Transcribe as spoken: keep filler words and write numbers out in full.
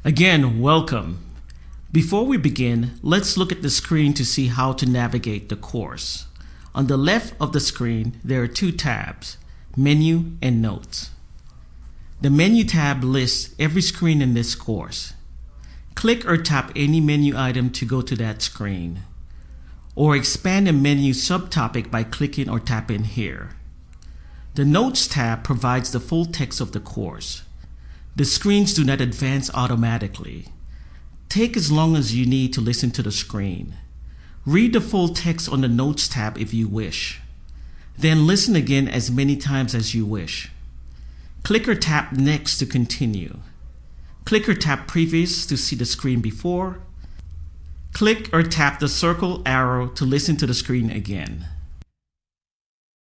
Again, welcome. Before we begin, let's look at the screen to see how to navigate the course. On the left of the screen, there are two tabs, Menu and Notes. The Menu tab lists every screen in this course. Click or tap any menu item to go to that screen, or expand a menu subtopic by clicking or tapping here. The Notes tab provides the full text of the course. The screens do not advance automatically. Take as long as you need to listen to the screen. Read the full text on the Notes tab if you wish. Then listen again as many times as you wish. Click or tap Next to continue. Click or tap Previous to see the screen before. Click or tap the circle arrow to listen to the screen again.